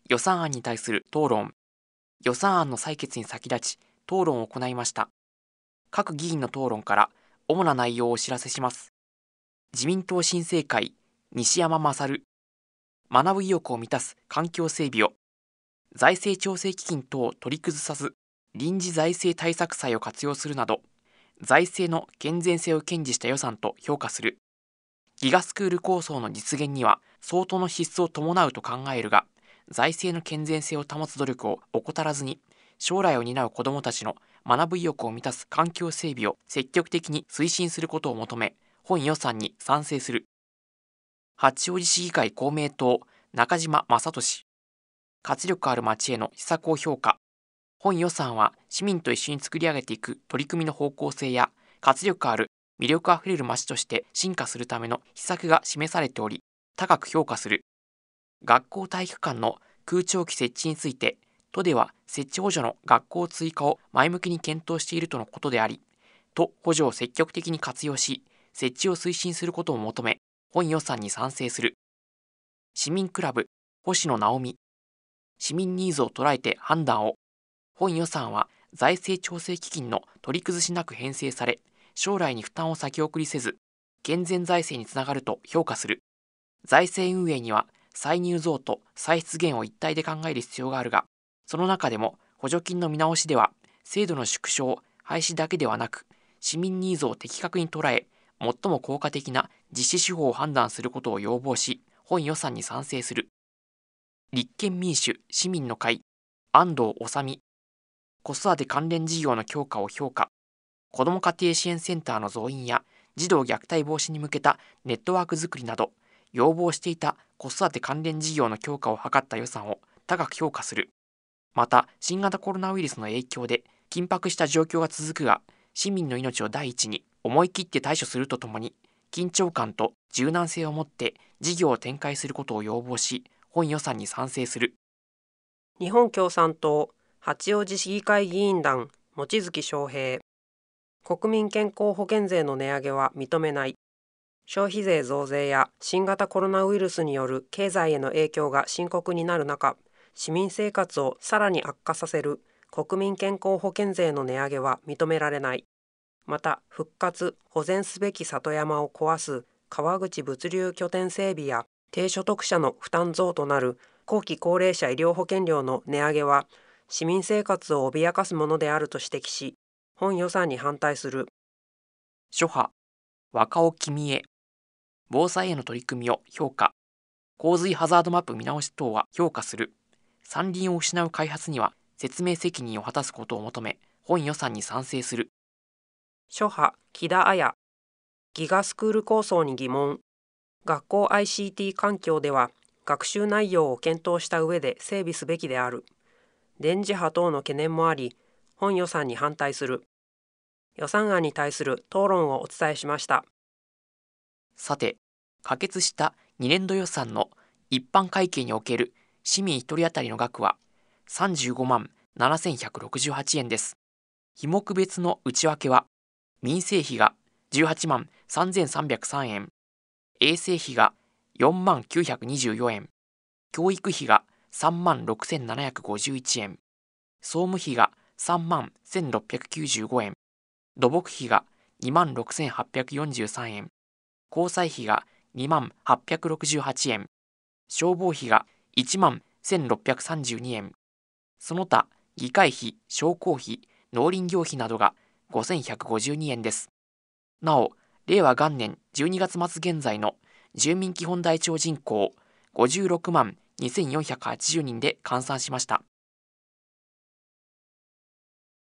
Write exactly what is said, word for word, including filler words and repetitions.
予算案に対する討論。予算案の採決に先立ち、討論を行いました。各議員の討論から主な内容をお知らせします。自民党新政会、西山勝。学ぶ意欲を満たす環境整備を。財政調整基金等を取り崩さず、臨時財政対策債を活用するなど、財政の健全性を堅持した予算と評価する。ギガスクール構想の実現には相当の支出を伴うと考えるが、財政の健全性を保つ努力を怠らずに、将来を担う子どもたちの学ぶ意欲を満たす環境整備を積極的に推進することを求め、本予算に賛成する。八王子市議会公明党、中島正俊。活力ある町への施策を評価。本予算は市民と一緒に作り上げていく取り組みの方向性や、活力ある魅力あふれる町として進化するための施策が示されており、高く評価する。学校体育館の空調機設置について、都では設置補助の学校追加を前向きに検討しているとのことであり、都補助を積極的に活用し、設置を推進することを求め、本予算に賛成する。市民クラブ、星野直美。市民ニーズを捉えて判断を。本予算は財政調整基金の取り崩しなく編成され、将来に負担を先送りせず、健全財政につながると評価する。財政運営には歳入増と歳出減を一体で考える必要があるが、その中でも補助金の見直しでは、制度の縮小、廃止だけではなく、市民ニーズを的確に捉え、最も効果的な実施手法を判断することを要望し、本予算に賛成する。立憲民主・市民の会、安藤治美。子育て関連事業の強化を評価。子ども家庭支援センターの増員や、児童虐待防止に向けたネットワーク作りなど、要望していた子育て関連事業の強化を図った予算を高く評価する。また、新型コロナウイルスの影響で緊迫した状況が続くが、市民の命を第一に思い切って対処するとともに、緊張感と柔軟性を持って事業を展開することを要望し、本予算に賛成する。 日本共産党八王子市議会議員団、望月翔平。国民健康保険税の値上げは認めない。消費税増税や新型コロナウイルスによる経済への影響が深刻になる中、市民生活をさらに悪化させる国民健康保険税の値上げは認められない。また、復活・保全すべき里山を壊す川口物流拠点整備や低所得者の負担増となる後期高齢者医療保険料の値上げは市民生活を脅かすものであると指摘し、本予算に反対する。 諸派、若尾君へ。防災への取り組みを評価。洪水ハザードマップ見直し等は評価する。山林を失う開発には説明責任を果たすことを求め、本予算に賛成する。 諸派、木田彩。ギガスクール構想に疑問。学校 アイシーティー 環境では学習内容を検討した上で整備すべきである。電磁波等の懸念もあり、本予算に反対する。予算案に対する討論をお伝えしました。 さて、可決したにねんど予算の一般会計における市民ひとり当たりの額はさんじゅうごまんななせんひゃくろくじゅうはちえんです。費目別の内訳は、民生費がじゅうはちまんさんぜんさんびゃくさんえん、衛生費がよんまんきゅうひゃくにじゅうよえん、教育費がさんまんろくせんななひゃくごじゅういちえん、総務費がさんまんせんろっぴゃくきゅうじゅうごえん、土木費がにまんろくせんはっぴゃくよんじゅうさんえん、交際費がにまんはっぴゃくろくじゅうはちえん、消防費がいちまんせんろっぴゃくさんじゅうにえん、その他議会費、商工費、農林業費などがごせんひゃくごじゅうにえんです。なお、令和元年じゅうにがつ末現在の住民基本台帳人口ごじゅうろくまんにせんよんひゃくはちじゅうにんで換算しました。